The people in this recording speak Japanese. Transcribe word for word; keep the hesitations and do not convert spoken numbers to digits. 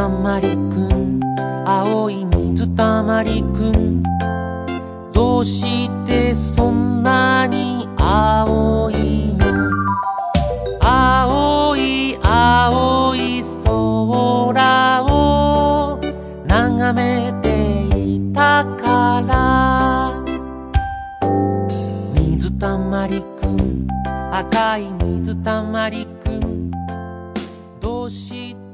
たまりくん、青い水たまりくん、どうしてそんなに青いの？青い青い空を眺めていたから。水たまりくん、赤い水たまりくん、どうして